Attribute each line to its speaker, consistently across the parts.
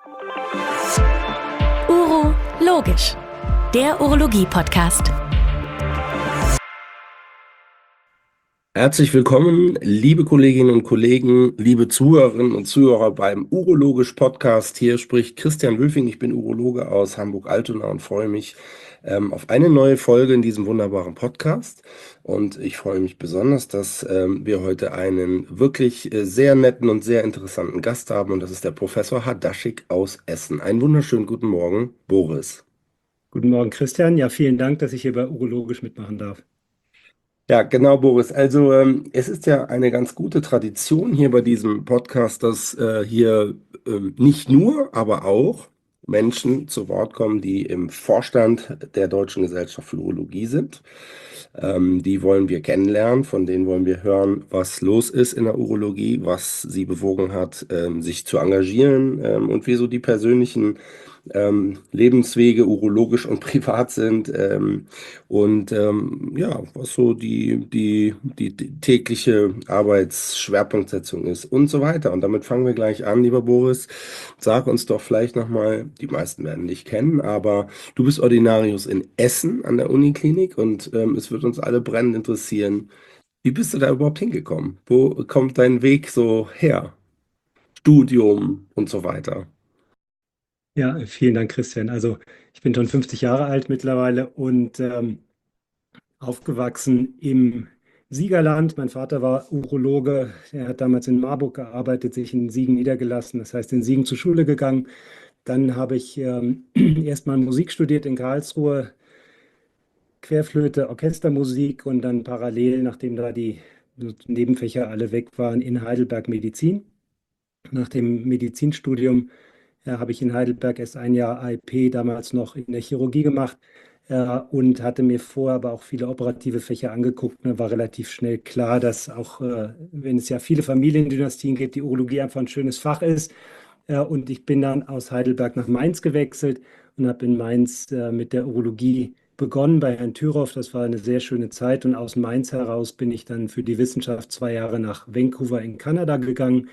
Speaker 1: Urologisch, der Urologie-Podcast.
Speaker 2: Herzlich willkommen, liebe Kolleginnen und Kollegen, liebe Zuhörerinnen und Zuhörer beim Urologisch Podcast. Hier spricht Christian Wülfing. Ich bin Urologe aus Hamburg-Altona und freue mich auf eine neue Folge in diesem wunderbaren Podcast. Und ich freue mich besonders, dass wir heute einen wirklich sehr netten und sehr interessanten Gast haben. Und das ist der Professor Hadaschik aus Essen. Einen wunderschönen guten Morgen, Boris.
Speaker 3: Guten Morgen, Christian. Ja, vielen Dank, dass ich hier bei Urologisch mitmachen darf.
Speaker 2: Ja, genau, Boris. Also es ist ja eine ganz gute Tradition hier bei diesem Podcast, dass hier nicht nur, aber auch Menschen zu Wort kommen, die im Vorstand der Deutschen Gesellschaft für Urologie sind. Die wollen wir kennenlernen, von denen wollen wir hören, was los ist in der Urologie, was sie bewogen hat, sich zu engagieren, und wie so die persönlichen Lebenswege urologisch und privat sind, ja, was so die tägliche Arbeitsschwerpunktsetzung ist und so weiter. Und damit fangen wir gleich an, lieber Boris. Sag uns doch vielleicht nochmal, die meisten werden dich kennen, aber du bist Ordinarius in Essen an der Uniklinik und es wird uns alle brennend interessieren, wie bist du da überhaupt hingekommen? Wo kommt dein Weg so her? Studium und so weiter.
Speaker 3: Ja, vielen Dank, Christian. Also ich bin schon 50 Jahre alt mittlerweile und aufgewachsen im Siegerland. Mein Vater war Urologe. Er hat damals in Marburg gearbeitet, sich in Siegen niedergelassen. Das heißt, in Siegen zur Schule gegangen. Dann habe ich erstmal Musik studiert in Karlsruhe, Querflöte, Orchestermusik und dann parallel, nachdem da die Nebenfächer alle weg waren, in Heidelberg Medizin. Nach dem Medizinstudium habe ich in Heidelberg erst ein Jahr AIP, damals noch in der Chirurgie gemacht, und hatte mir vorher aber auch viele operative Fächer angeguckt. Mir war relativ schnell klar, dass auch, wenn es ja viele Familiendynastien gibt, die Urologie einfach ein schönes Fach ist. Und ich bin dann aus Heidelberg nach Mainz gewechselt und habe in Mainz mit der Urologie begonnen bei Herrn Thüroff. Das war eine sehr schöne Zeit. Und aus Mainz heraus bin ich dann für die Wissenschaft 2 Jahre nach Vancouver in Kanada gegangen.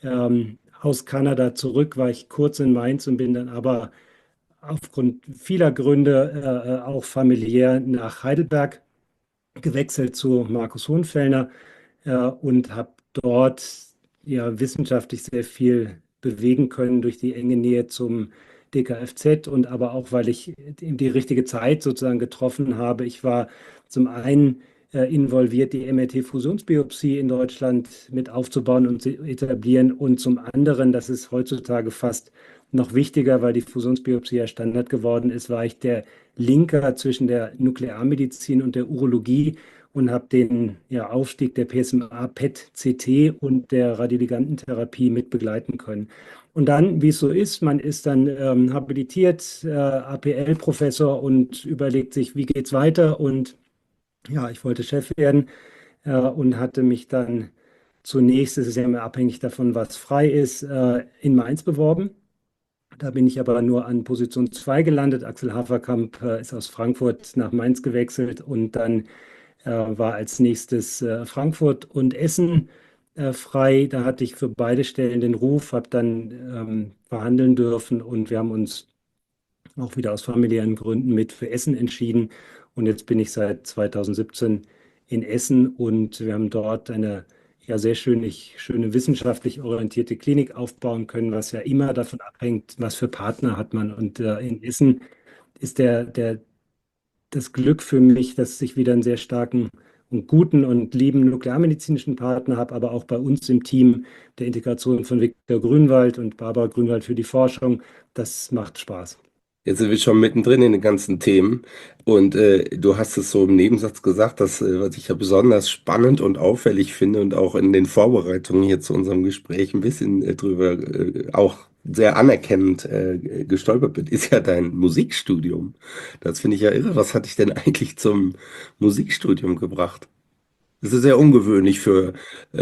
Speaker 3: Aus Kanada zurück war ich kurz in Mainz und bin dann aber aufgrund vieler Gründe, auch familiär, nach Heidelberg gewechselt zu Markus Hohenfellner, und habe dort ja wissenschaftlich sehr viel bewegen können durch die enge Nähe zum DKFZ und aber auch, weil ich die richtige Zeit sozusagen getroffen habe. Ich war zum einen involviert, die MRT-Fusionsbiopsie in Deutschland mit aufzubauen und zu etablieren, und zum anderen, das ist heutzutage fast noch wichtiger, weil die Fusionsbiopsie ja Standard geworden ist, war ich der Linker zwischen der Nuklearmedizin und der Urologie und habe den Aufstieg der PSMA, PET-CT und der Radioligandentherapie mit begleiten können. Und dann, wie es so ist, man ist dann habilitiert, APL-Professor und überlegt sich, wie geht es weiter. Und ja, ich wollte Chef werden, und hatte mich dann zunächst, es ist ja immer abhängig davon, was frei ist, in Mainz beworben. Da bin ich aber nur an Position 2 gelandet. Axel Haferkamp ist aus Frankfurt nach Mainz gewechselt und dann war als nächstes Frankfurt und Essen frei. Da hatte ich für beide Stellen den Ruf, habe dann verhandeln dürfen und wir haben uns auch wieder aus familiären Gründen mit für Essen entschieden. Und jetzt bin ich seit 2017 in Essen und wir haben dort eine ja sehr schöne wissenschaftlich orientierte Klinik aufbauen können, was ja immer davon abhängt, was für Partner hat man. Und in Essen ist das Glück für mich, dass ich wieder einen sehr starken und guten und lieben nuklearmedizinischen Partner habe, aber auch bei uns im Team der Integration von Viktor Grünwald und Barbara Grünwald für die Forschung. Das macht Spaß.
Speaker 2: Jetzt sind wir schon mittendrin in den ganzen Themen und du hast es so im Nebensatz gesagt, dass, was ich ja besonders spannend und auffällig finde und auch in den Vorbereitungen hier zu unserem Gespräch ein bisschen drüber auch sehr anerkennend gestolpert bin, ist ja dein Musikstudium. Das finde ich ja irre. Was hat dich denn eigentlich zum Musikstudium gebracht? Das ist sehr ungewöhnlich für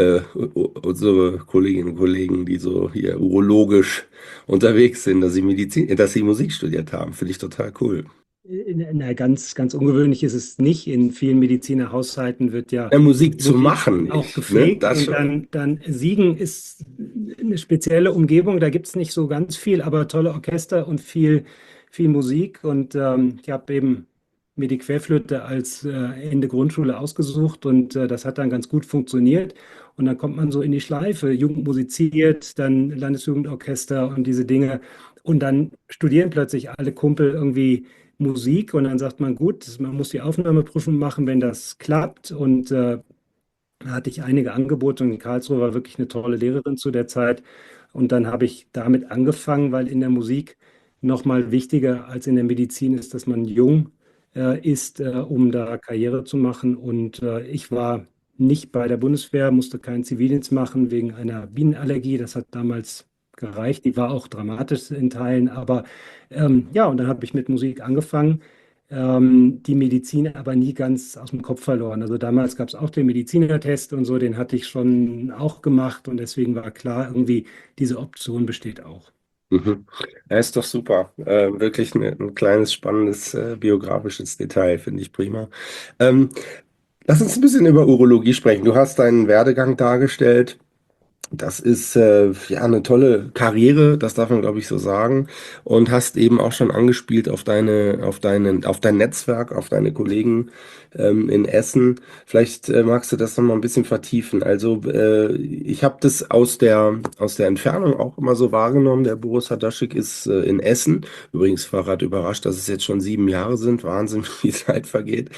Speaker 2: unsere Kolleginnen und Kollegen, die so hier urologisch unterwegs sind, dass sie Musik studiert haben. Finde ich total cool.
Speaker 3: Na, ganz ungewöhnlich ist es nicht. In vielen Medizinerhaushalten wird ja
Speaker 2: Musik zu
Speaker 3: Musik
Speaker 2: machen
Speaker 3: auch
Speaker 2: nicht, ne?
Speaker 3: gepflegt
Speaker 2: Das
Speaker 3: und
Speaker 2: schon.
Speaker 3: dann Siegen ist eine spezielle Umgebung. Da gibt es nicht so ganz viel, aber tolle Orchester und viel Musik. Und ich habe eben mir die Querflöte als Ende Grundschule ausgesucht und das hat dann ganz gut funktioniert. Und dann kommt man so in die Schleife. Jugend musiziert, dann Landesjugendorchester und diese Dinge. Und dann studieren plötzlich alle Kumpel irgendwie Musik und dann sagt man, gut, man muss die Aufnahmeprüfung machen, wenn das klappt. Und da hatte ich einige Angebote und Karlsruhe war wirklich eine tolle Lehrerin zu der Zeit. Und dann habe ich damit angefangen, weil in der Musik noch mal wichtiger als in der Medizin ist, dass man jung ist, um da Karriere zu machen. Und ich war nicht bei der Bundeswehr, musste keinen Zivildienst machen wegen einer Bienenallergie. Das hat damals gereicht. Die war auch dramatisch in Teilen. Aber ja, und dann habe ich mit Musik angefangen, die Medizin aber nie ganz aus dem Kopf verloren. Also damals gab es auch den Medizinertest und so, den hatte ich schon auch gemacht und deswegen war klar, irgendwie diese Option besteht auch.
Speaker 2: Mhm. Ja, ist doch super. Wirklich ein kleines, spannendes biografisches Detail, finde ich prima. Ähm, Lass uns ein bisschen über Urologie sprechen. Du hast deinen Werdegang dargestellt. Das ist ja eine tolle Karriere, das darf man, glaube ich, so sagen. Und hast eben auch schon angespielt auf dein Netzwerk, auf deine Kollegen in Essen. Vielleicht magst du das noch mal ein bisschen vertiefen. Also ich habe das aus der Entfernung auch immer so wahrgenommen. Der Boris Hadaschik ist in Essen. Übrigens war gerade überrascht, dass es jetzt schon 7 Jahre sind. Wahnsinn, wie die Zeit vergeht.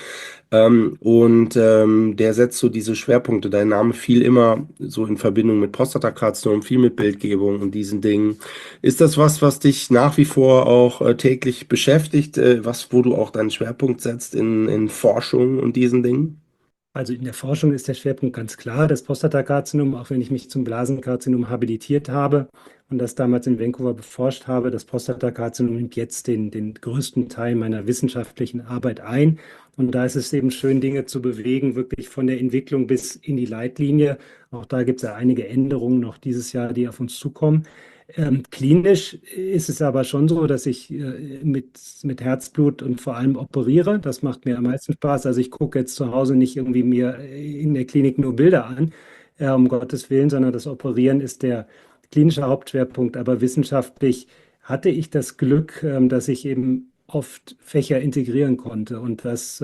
Speaker 2: Der setzt so diese Schwerpunkte. Dein Name fiel immer so in Verbindung mit Prostatakarzinom, viel mit Bildgebung und diesen Dingen. Ist das was, was dich nach wie vor auch täglich beschäftigt, wo du auch deinen Schwerpunkt setzt in Forschung und diesen Dingen?
Speaker 3: Also in der Forschung ist der Schwerpunkt ganz klar das Prostatakarzinom, auch wenn ich mich zum Blasenkarzinom habilitiert habe und das damals in Vancouver beforscht habe. Das Prostatakarzinom nimmt jetzt den größten Teil meiner wissenschaftlichen Arbeit ein. Und da ist es eben schön, Dinge zu bewegen, wirklich von der Entwicklung bis in die Leitlinie. Auch da gibt es ja einige Änderungen noch dieses Jahr, die auf uns zukommen. Klinisch ist es aber schon so, dass ich mit Herzblut und vor allem operiere. Das macht mir am meisten Spaß. Also ich gucke jetzt zu Hause nicht irgendwie mir in der Klinik nur Bilder an, um Gottes Willen, sondern das Operieren ist der klinische Hauptschwerpunkt. Aber wissenschaftlich hatte ich das Glück, dass ich eben oft Fächer integrieren konnte. Und das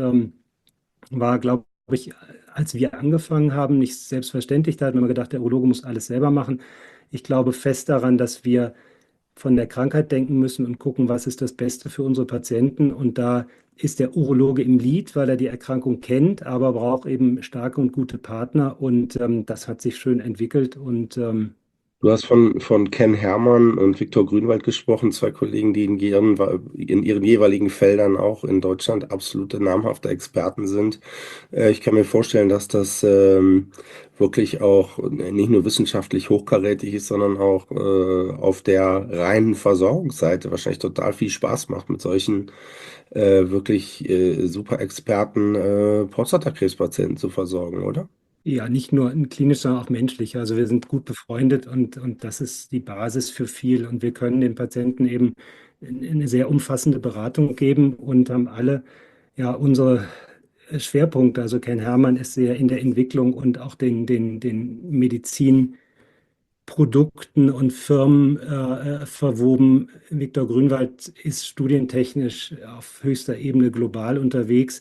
Speaker 3: war, glaube ich, als wir angefangen haben, nicht selbstverständlich. Da hat man immer gedacht, der Urologe muss alles selber machen. Ich glaube fest daran, dass wir von der Krankheit denken müssen und gucken, was ist das Beste für unsere Patienten. Und da ist der Urologe im Lied, weil er die Erkrankung kennt, aber braucht eben starke und gute Partner. Und das hat sich schön entwickelt. Und
Speaker 2: Du hast von Ken Herrmann und Viktor Grünwald gesprochen, zwei Kollegen, die in ihren jeweiligen Feldern auch in Deutschland absolute namhafte Experten sind. Ich kann mir vorstellen, dass das wirklich auch nicht nur wissenschaftlich hochkarätig ist, sondern auch auf der reinen Versorgungsseite wahrscheinlich total viel Spaß macht, mit solchen wirklich super Experten Prostatakrebspatienten zu versorgen, oder?
Speaker 3: ja, nicht nur in klinisch, sondern auch menschlich. Also wir sind gut befreundet und das ist die Basis für viel. Und wir können den Patienten eben eine sehr umfassende Beratung geben und haben alle ja unsere Schwerpunkte. Also Ken Herrmann ist sehr in der Entwicklung und auch den Medizinprodukten und Firmen verwoben. Viktor Grünwald ist studientechnisch auf höchster Ebene global unterwegs.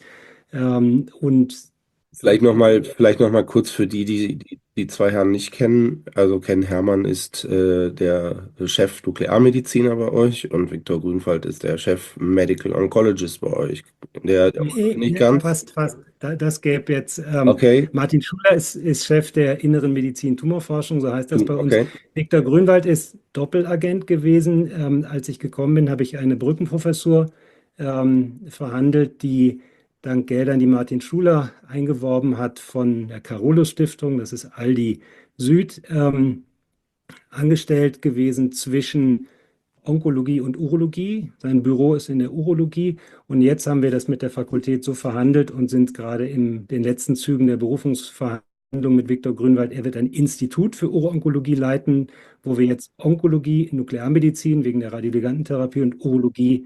Speaker 3: Und
Speaker 2: Vielleicht noch mal kurz für die zwei Herren nicht kennen. Also Ken Herrmann ist der Chef Nuklearmediziner bei euch und Viktor Grünwald ist der Chef Medical Oncologist bei euch. Der nicht
Speaker 3: Ne,
Speaker 2: ganz.
Speaker 3: fast. Das gäbe jetzt.
Speaker 2: Okay,
Speaker 3: Martin Schuler ist Chef der Inneren Medizin Tumorforschung, so heißt das bei uns.
Speaker 2: okay.
Speaker 3: Viktor Grünwald ist Doppelagent gewesen. Als ich gekommen bin, habe ich eine Brückenprofessur verhandelt, die dank Geldern, die Martin Schuler eingeworben hat von der Carolus Stiftung, das ist Aldi Süd, angestellt gewesen zwischen Onkologie und Urologie. Sein Büro ist in der Urologie und jetzt haben wir das mit der Fakultät so verhandelt und sind gerade in den letzten Zügen der Berufungsverhandlung mit Viktor Grünwald. Er wird ein Institut für Uro-Onkologie leiten, wo wir jetzt Onkologie, Nuklearmedizin wegen der Radioligandentherapie und Urologie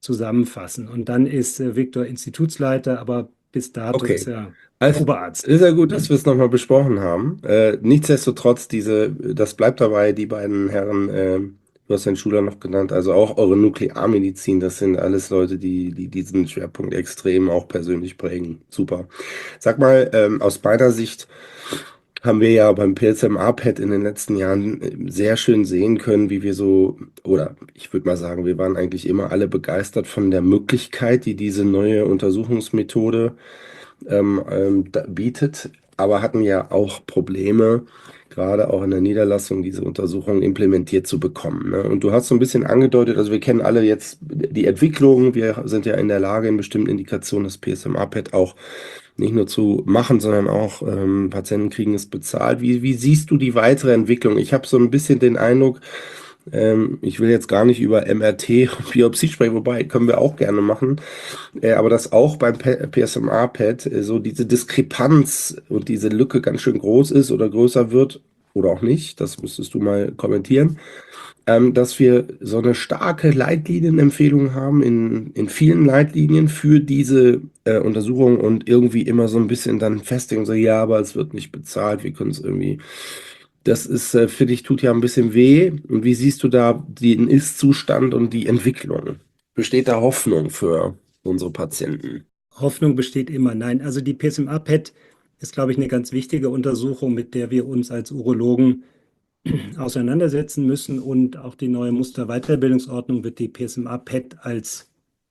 Speaker 3: zusammenfassen. Und dann ist Viktor Institutsleiter, aber bis dato ist
Speaker 2: Okay.
Speaker 3: er
Speaker 2: Also,
Speaker 3: Oberarzt.
Speaker 2: ist ja gut, dass wir es nochmal besprochen haben. Nichtsdestotrotz, das bleibt dabei, die beiden Herren, du hast den Schuler noch genannt, also auch eure Nuklearmedizin, das sind alles Leute, die diesen Schwerpunkt extrem auch persönlich prägen. Super. Sag mal, aus meiner Sicht haben wir ja beim PSMA-PET in den letzten Jahren sehr schön sehen können, wie wir so, oder ich würde mal sagen, wir waren eigentlich immer alle begeistert von der Möglichkeit, die diese neue Untersuchungsmethode bietet, aber hatten ja auch Probleme, gerade auch in der Niederlassung, diese Untersuchung implementiert zu bekommen. Ne? Und du hast so ein bisschen angedeutet, also wir kennen alle jetzt die Entwicklung, wir sind ja in der Lage, in bestimmten Indikationen das PSMA-PET auch nicht nur zu machen, sondern auch Patienten kriegen es bezahlt. Wie siehst du die weitere Entwicklung? Ich habe so ein bisschen den Eindruck, ich will jetzt gar nicht über MRT und Biopsie sprechen, wobei können wir auch gerne machen, aber dass auch beim PSMA-PET so diese Diskrepanz und diese Lücke ganz schön groß ist oder größer wird oder auch nicht, das müsstest du mal kommentieren, dass wir so eine starke Leitlinienempfehlung haben in vielen Leitlinien für diese Untersuchung und irgendwie immer so ein bisschen dann festigen, so ja, aber es wird nicht bezahlt, wir können es irgendwie. Das ist, finde ich, tut ja ein bisschen weh. Und wie siehst du da den Ist-Zustand und die Entwicklung? Besteht da Hoffnung für unsere Patienten?
Speaker 3: Hoffnung besteht immer. Nein, also die PSMA-PET ist, glaube ich, eine ganz wichtige Untersuchung, mit der wir uns als Urologen auseinandersetzen müssen. Und auch die neue Musterweiterbildungsordnung wird die PSMA-PET als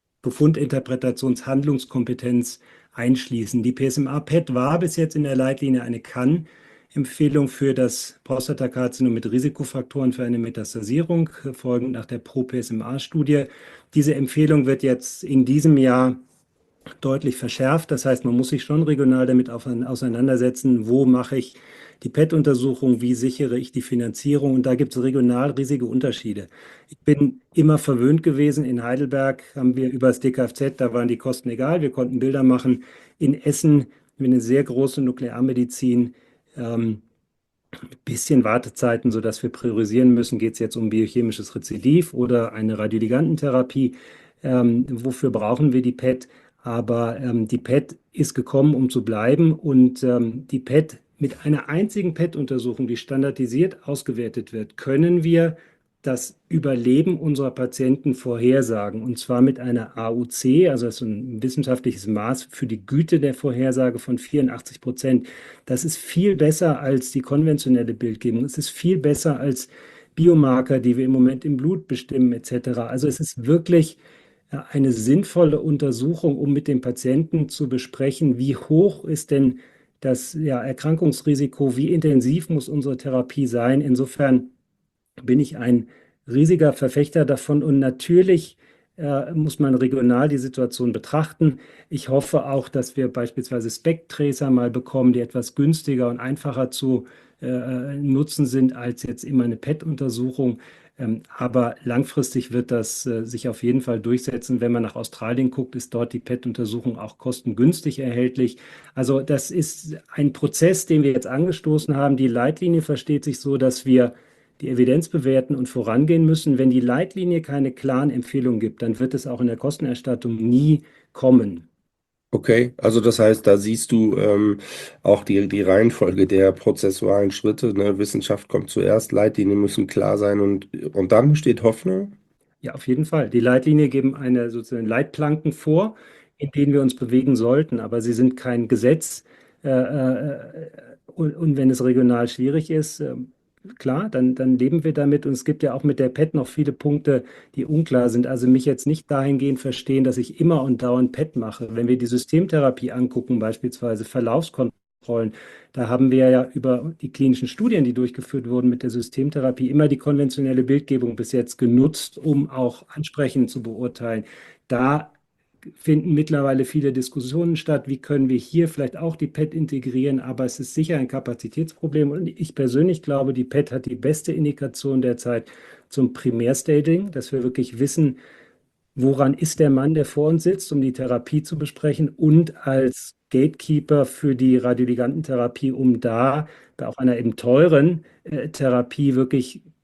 Speaker 3: Befundinterpretationshandlungskompetenz einschließen. Die PSMA-PET war bis jetzt in der Leitlinie eine Kann-Empfehlung für das Prostatakarzinom mit Risikofaktoren für eine Metastasierung, folgend nach der Pro-PSMA-Studie. Diese Empfehlung wird jetzt in diesem Jahr deutlich verschärft. Das heißt, man muss sich schon regional damit auseinandersetzen, wo mache ich die PET-Untersuchung, wie sichere ich die Finanzierung. Und da gibt es regional riesige Unterschiede. Ich bin immer verwöhnt gewesen. In Heidelberg haben wir über das DKFZ, da waren die Kosten egal, wir konnten Bilder machen. In Essen haben wir eine sehr große Nuklearmedizin. Bisschen Wartezeiten, sodass wir priorisieren müssen, geht es jetzt um biochemisches Rezidiv oder eine Radioligantentherapie. Wofür brauchen wir die PET? Aber die PET ist gekommen, um zu bleiben. Und die PET mit einer einzigen PET-Untersuchung, die standardisiert ausgewertet wird, können wir das Überleben unserer Patienten vorhersagen. Und zwar mit einer AUC, also das ist ein wissenschaftliches Maß für die Güte der Vorhersage von 84%. Das ist viel besser als die konventionelle Bildgebung. Es ist viel besser als Biomarker, die wir im Moment im Blut bestimmen, etc. Also es ist wirklich eine sinnvolle Untersuchung, um mit dem Patienten zu besprechen, wie hoch ist denn das Erkrankungsrisiko, wie intensiv muss unsere Therapie sein. Insofern bin ich ein riesiger Verfechter davon und natürlich muss man regional die Situation betrachten. Ich hoffe auch, dass wir beispielsweise Spectracer mal bekommen, die etwas günstiger und einfacher zu nutzen sind als jetzt immer eine PET-Untersuchung. Aber langfristig wird das sich auf jeden Fall durchsetzen. Wenn man nach Australien guckt, ist dort die PET-Untersuchung auch kostengünstig erhältlich. Also das ist ein Prozess, den wir jetzt angestoßen haben. Die Leitlinie versteht sich so, dass wir die Evidenz bewerten und vorangehen müssen. Wenn die Leitlinie keine klaren Empfehlungen gibt, dann wird es auch in der Kostenerstattung nie kommen.
Speaker 2: Okay, also das heißt, da siehst du auch die Reihenfolge der prozessualen Schritte. Ne? Wissenschaft kommt zuerst, Leitlinien müssen klar sein und dann besteht Hoffnung.
Speaker 3: Ja, auf jeden Fall. Die Leitlinie geben eine sozusagen Leitplanken vor, in denen wir uns bewegen sollten, aber sie sind kein Gesetz. Und wenn es regional schwierig ist, klar, dann leben wir damit. Und es gibt ja auch mit der PET noch viele Punkte, die unklar sind. Also mich jetzt nicht dahingehend verstehen, dass ich immer und dauernd PET mache. Wenn wir die Systemtherapie angucken, beispielsweise Verlaufskontrollen, da haben wir ja über die klinischen Studien, die durchgeführt wurden mit der Systemtherapie, immer die konventionelle Bildgebung bis jetzt genutzt, um auch ansprechend zu beurteilen. Da finden mittlerweile viele Diskussionen statt. Wie können wir hier vielleicht auch die PET integrieren? Aber es ist sicher ein Kapazitätsproblem. Und ich persönlich glaube, die PET hat die beste Indikation derzeit zum Primärstaging, dass wir wirklich wissen, woran ist der Mann, der vor uns sitzt, um die Therapie zu besprechen und als Gatekeeper für die Radioligantentherapie, um da bei auch einer eben teuren Therapie wirklich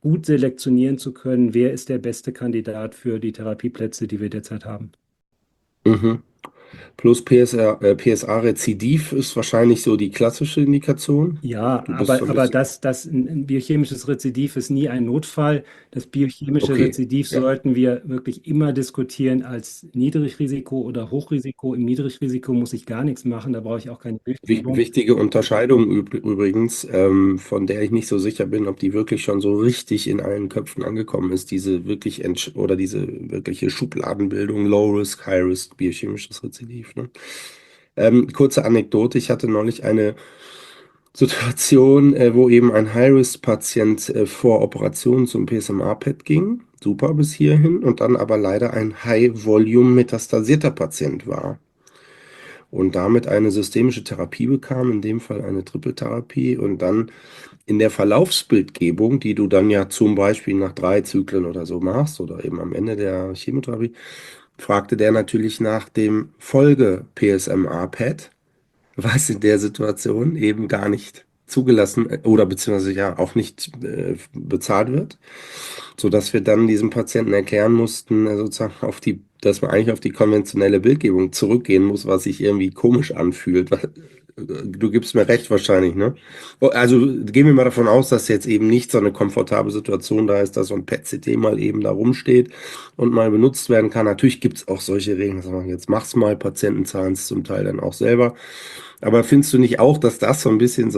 Speaker 3: gut selektionieren zu können, wer ist der beste Kandidat für die Therapieplätze, die wir derzeit haben.
Speaker 2: Mhm. Plus PSA-Rezidiv ist wahrscheinlich so die klassische Indikation.
Speaker 3: Ja,
Speaker 2: Du bist so ein
Speaker 3: aber
Speaker 2: bisschen.
Speaker 3: ein biochemisches Rezidiv ist nie ein Notfall. Das biochemische
Speaker 2: Okay,
Speaker 3: Rezidiv
Speaker 2: ja.
Speaker 3: sollten wir wirklich immer diskutieren als Niedrigrisiko oder Hochrisiko. Im Niedrigrisiko muss ich gar nichts machen, da brauche ich auch keine Bildgebung.
Speaker 2: Wichtige Unterscheidung übrigens, von der ich nicht so sicher bin, ob die wirklich schon so richtig in allen Köpfen angekommen ist, oder diese wirkliche Schubladenbildung, Low Risk, High Risk, biochemisches Rezidiv. Ne? Kurze Anekdote, ich hatte neulich eine Situation, wo eben ein High-Risk-Patient vor Operation zum PSMA-PET ging, super bis hierhin, und dann aber leider ein High-Volume-metastasierter Patient war und damit eine systemische Therapie bekam, in dem Fall eine Trippeltherapie, und dann in der Verlaufsbildgebung, die du dann ja zum Beispiel nach 3 Zyklen oder so machst oder eben am Ende der Chemotherapie, fragte der natürlich nach dem Folge-PSMA-PET, was in der Situation eben gar nicht zugelassen oder beziehungsweise ja auch nicht bezahlt wird, sodass wir dann diesem Patienten erklären mussten, sozusagen dass man eigentlich auf die konventionelle Bildgebung zurückgehen muss, was sich irgendwie komisch anfühlt. Du gibst mir recht wahrscheinlich, ne? Also gehen wir mal davon aus, dass jetzt eben nicht so eine komfortable Situation da ist, dass so ein PET-CT mal eben da rumsteht und mal benutzt werden kann. Natürlich gibt es auch solche Regeln, dass man jetzt mach's mal, Patienten zahlen es zum Teil dann auch selber. Aber findest du nicht auch, dass das so ein bisschen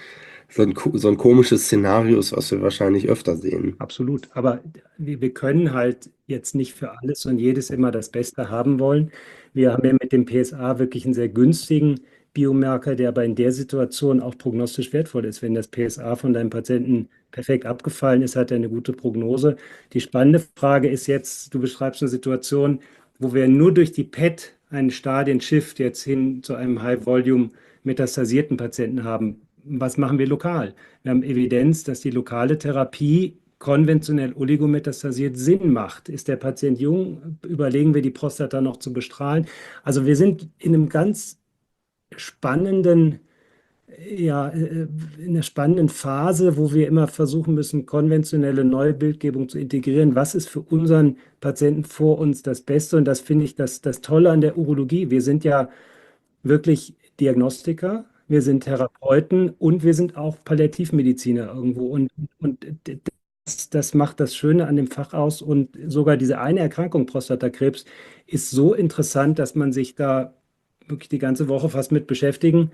Speaker 2: so ein komisches Szenario ist, was wir wahrscheinlich öfter sehen?
Speaker 3: Absolut. Aber wir können halt jetzt nicht für alles und jedes immer das Beste haben wollen. Wir haben ja mit dem PSA wirklich einen sehr günstigen Biomarker, der aber in der Situation auch prognostisch wertvoll ist. Wenn das PSA von deinem Patienten perfekt abgefallen ist, hat er eine gute Prognose. Die spannende Frage ist jetzt, du beschreibst eine Situation, wo wir nur durch die PET einen Stadien-Shift jetzt hin zu einem High-Volume metastasierten Patienten haben. Was machen wir lokal? Wir haben Evidenz, dass die lokale Therapie konventionell oligometastasiert Sinn macht. Ist der Patient jung? Überlegen wir, die Prostata noch zu bestrahlen. Also wir sind in einem ganz spannenden, ja, in einer spannenden Phase, wo wir immer versuchen müssen, konventionelle neue Bildgebung zu integrieren. Was ist für unseren Patienten vor uns das Beste? Und das finde ich das Tolle an der Urologie. Wir sind ja wirklich Diagnostiker, wir sind Therapeuten und wir sind auch Palliativmediziner irgendwo. Und das macht das Schöne an dem Fach aus. Und sogar diese eine Erkrankung, Prostatakrebs, ist so interessant, dass man sich da wirklich die ganze Woche fast mit beschäftigen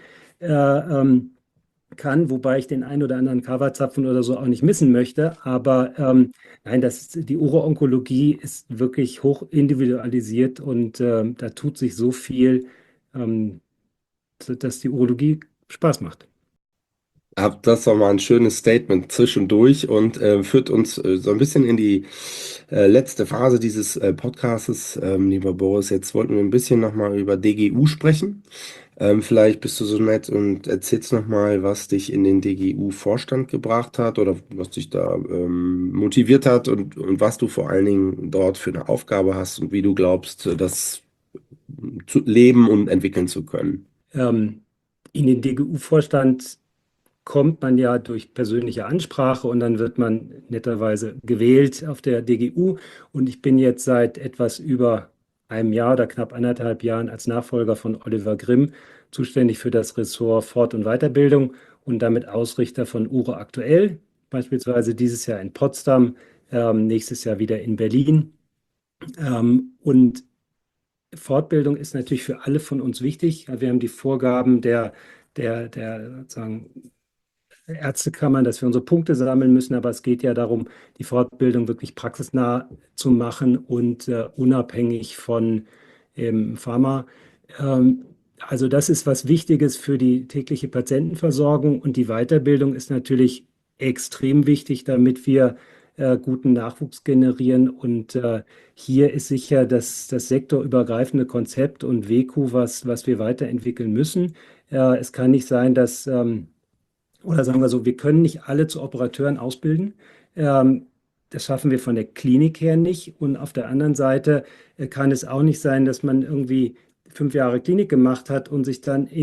Speaker 3: kann, wobei ich den einen oder anderen Coverzapfen oder so auch nicht missen möchte. Aber nein, die Uro-Onkologie ist wirklich hoch individualisiert und da tut sich so viel. Ähm, dass die Urologie Spaß macht.
Speaker 2: Das war mal ein schönes Statement zwischendurch und führt uns so ein bisschen in die letzte Phase dieses Podcastes, lieber Boris. Jetzt wollten wir ein bisschen nochmal über DGU sprechen. Vielleicht bist du so nett und erzählst nochmal, was dich in den DGU-Vorstand gebracht hat oder was dich da motiviert hat und was du vor allen Dingen dort für eine Aufgabe hast und wie du glaubst, das zu leben und entwickeln zu können.
Speaker 3: In den DGU-Vorstand kommt man ja durch persönliche Ansprache und dann wird man netterweise gewählt auf der DGU. Und ich bin jetzt seit etwas über einem Jahr oder knapp 1,5 Jahren als Nachfolger von Oliver Grimm zuständig für das Ressort Fort- und Weiterbildung und damit Ausrichter von Uro aktuell, beispielsweise dieses Jahr in Potsdam, nächstes Jahr wieder in Berlin. Und Fortbildung ist natürlich für alle von uns wichtig. Wir haben die Vorgaben der sozusagen Ärztekammern, dass wir unsere Punkte sammeln müssen, aber es geht ja darum, die Fortbildung wirklich praxisnah zu machen und unabhängig von Pharma. Also das ist was Wichtiges für die tägliche Patientenversorgung und die Weiterbildung ist natürlich extrem wichtig, damit wir guten Nachwuchs generieren. Und hier ist sicher das sektorübergreifende Konzept und WEKU, was wir weiterentwickeln müssen. Es kann nicht sein, oder sagen wir so, wir können nicht alle zu Operateuren ausbilden. Das schaffen wir von der Klinik her nicht. Und auf der anderen Seite kann es auch nicht sein, dass man irgendwie 5 Jahre Klinik gemacht hat und sich dann in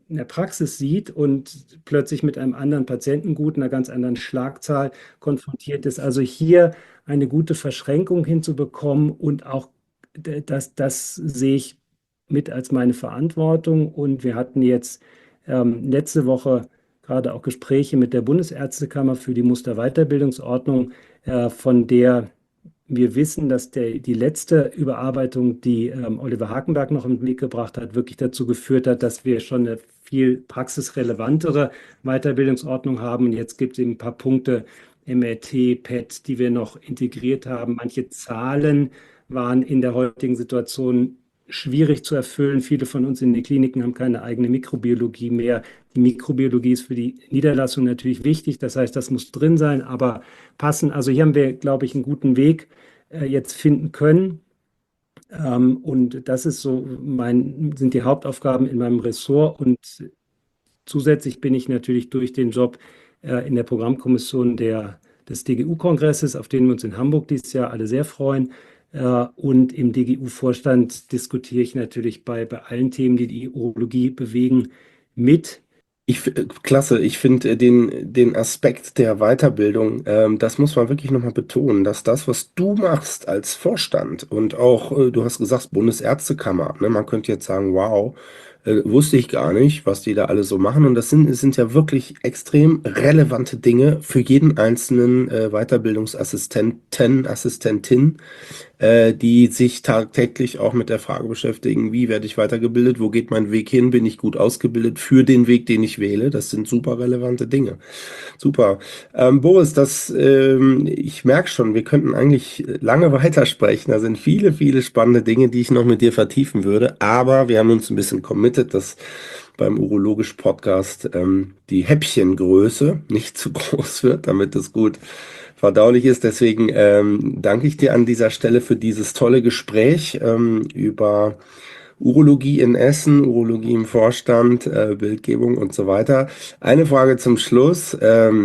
Speaker 3: in der Praxis sieht und plötzlich mit einem anderen Patientengut, einer ganz anderen Schlagzahl konfrontiert ist. Also hier eine gute Verschränkung hinzubekommen und auch das sehe ich mit als meine Verantwortung. Und wir hatten jetzt letzte Woche gerade auch Gespräche mit der Bundesärztekammer für die Musterweiterbildungsordnung, von der wir wissen, dass die letzte Überarbeitung, die Oliver Hakenberg noch im Blick gebracht hat, wirklich dazu geführt hat, dass wir schon eine viel praxisrelevantere Weiterbildungsordnung haben. Und jetzt gibt es eben ein paar Punkte, MRT, PET, die wir noch integriert haben. Manche Zahlen waren in der heutigen Situation schwierig zu erfüllen. Viele von uns in den Kliniken haben keine eigene Mikrobiologie mehr. Die Mikrobiologie ist für die Niederlassung natürlich wichtig. Das heißt, das muss drin sein, aber passen. Also hier haben wir, glaube ich, einen guten Weg jetzt finden können. Und das ist so sind die Hauptaufgaben in meinem Ressort. Und zusätzlich bin ich natürlich durch den Job in der Programmkommission des DGU-Kongresses, auf den wir uns in Hamburg dieses Jahr alle sehr freuen. Und im DGU-Vorstand diskutiere ich natürlich bei allen Themen, die die Urologie bewegen, mit.
Speaker 2: Klasse, ich finde den Aspekt der Weiterbildung, das muss man wirklich nochmal betonen, dass das, was du machst als Vorstand und auch, du hast gesagt, Bundesärztekammer, ne, man könnte jetzt sagen, wow, wusste ich gar nicht, was die da alle so machen. Und das sind ja wirklich extrem relevante Dinge für jeden einzelnen Weiterbildungsassistenten, Assistentin, die sich tagtäglich auch mit der Frage beschäftigen, wie werde ich weitergebildet, wo geht mein Weg hin, bin ich gut ausgebildet für den Weg, den ich wähle. Das sind super relevante Dinge. Super. Boris, ich merke schon, wir könnten eigentlich lange weitersprechen. Da sind viele, viele spannende Dinge, die ich noch mit dir vertiefen würde. Aber wir haben uns ein bisschen committed, dass beim Urologisch-Podcast die Häppchengröße nicht zu groß wird, damit es gut verdaulich ist. Deswegen danke ich dir an dieser Stelle für dieses tolle Gespräch über Urologie in Essen, Urologie im Vorstand, Bildgebung und so weiter. Eine Frage zum Schluss.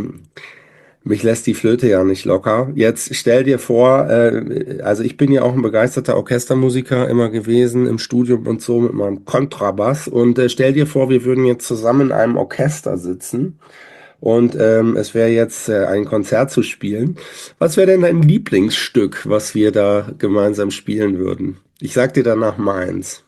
Speaker 2: Mich lässt die Flöte ja nicht locker. Jetzt stell dir vor, also ich bin ja auch ein begeisterter Orchestermusiker immer gewesen im Studium und so mit meinem Kontrabass. Und stell dir vor, wir würden jetzt zusammen in einem Orchester sitzen und es wäre jetzt ein Konzert zu spielen. Was wäre denn dein Lieblingsstück, was wir da gemeinsam spielen würden? Ich sag dir danach meins.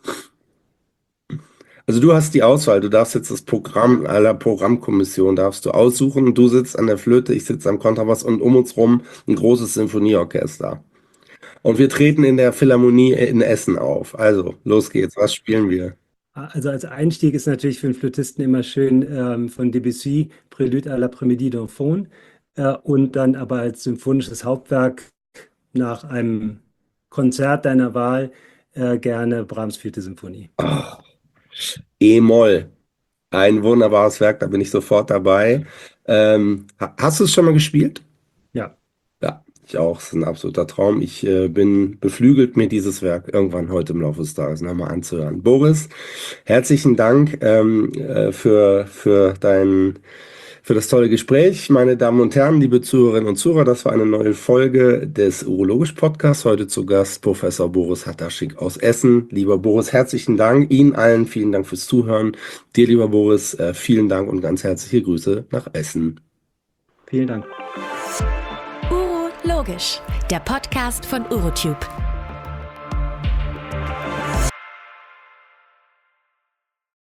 Speaker 2: Also du hast die Auswahl, du darfst jetzt das Programm aller Programmkommission darfst du aussuchen. Du sitzt an der Flöte, ich sitze am Kontrabass und um uns rum ein großes Symphonieorchester. Und wir treten in der Philharmonie in Essen auf. Also, los geht's. Was spielen wir?
Speaker 3: Also als Einstieg ist natürlich für einen Flötisten immer schön von Debussy, Prélude à l'après-midi d'Enfant, und dann aber als symphonisches Hauptwerk nach einem Konzert deiner Wahl gerne Brahms 4. Symphonie.
Speaker 2: Oh, E-Moll. Ein wunderbares Werk, da bin ich sofort dabei. Hast du es schon mal gespielt?
Speaker 3: Ja.
Speaker 2: Ja, ich auch. Es ist ein absoluter Traum. Ich bin beflügelt, mir dieses Werk irgendwann heute im Laufe des Tages nochmal anzuhören. Boris, herzlichen Dank für das tolle Gespräch. Meine Damen und Herren, liebe Zuhörerinnen und Zuhörer, das war eine neue Folge des Urologisch-Podcasts. Heute zu Gast Professor Boris Hataschik aus Essen. Lieber Boris, herzlichen Dank. Ihnen allen vielen Dank fürs Zuhören. Dir, lieber Boris, vielen Dank und ganz herzliche Grüße nach Essen.
Speaker 3: Vielen Dank.
Speaker 1: Urologisch, der Podcast von Urotube.